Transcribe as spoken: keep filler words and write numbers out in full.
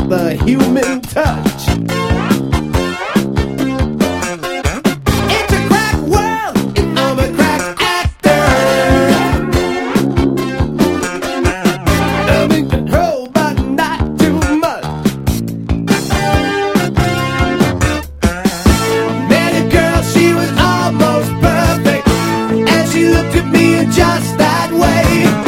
the human touch. It's a crack world, and I'm a crack actor. I'm in control, but not too much. Met a girl, she was almost perfect, and she looked at me in just that way.